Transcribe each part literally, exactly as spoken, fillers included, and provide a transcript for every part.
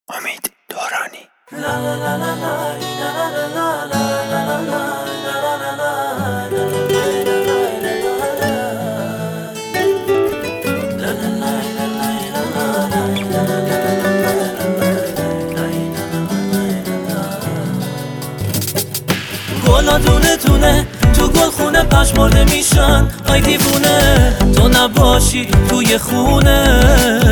امید دورانی. گلا دونه دونه تو گل خونه پشمرده میشن، آی دیوونه تو نباشی توی خونه،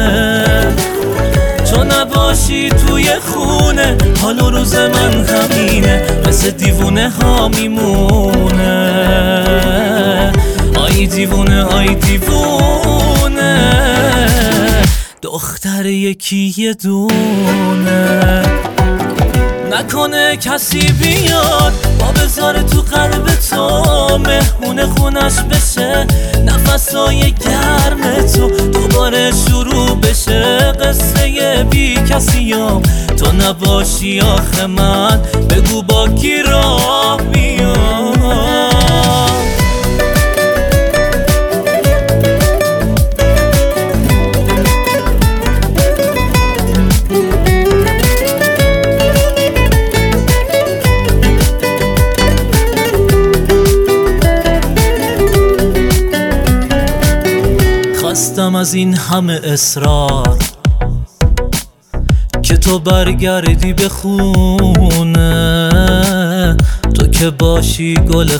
تو نباشی توی خونه، حال و روز من همینه، مثل دیوونه ها میمونه. آی دیوونه آی دیوونه، دختر یکی یه دونه، نکنه کسی بیاد با بذاره تو قلب تو، مهمون خونش بشه، نفسای گرم تو دوباره شروع بشه. قصه بی کسیام تو نباشی آخه من، بگو با کی راه میام. خواستم از این همه اصرار که تو برگردی به خونه، تو که باشی گل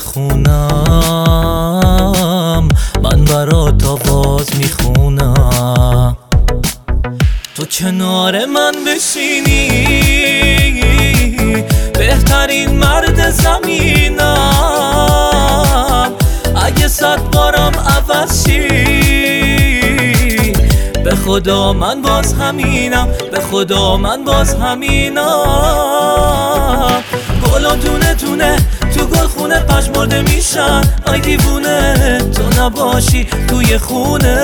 خونم، من برات آواز میخونم. تو کنار من بشینی بهترین مرد زمینم، اگه صد بارم عوض شی به خدا من باز همینم، به خدا من باز همینم. گلا دونه دونه تو گل خونه پشمرده میشن، آی دیوونه تو نباشی توی خونه،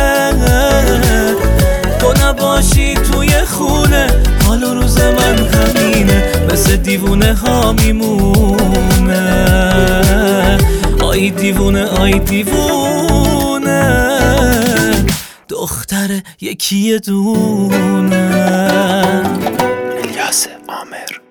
تو نباشی توی خونه، حال و روز من همینه، مثل دیوونه ها میمونه. آی دیوونه آی دیوونه، دختر یکی دونه. الیاس عامر.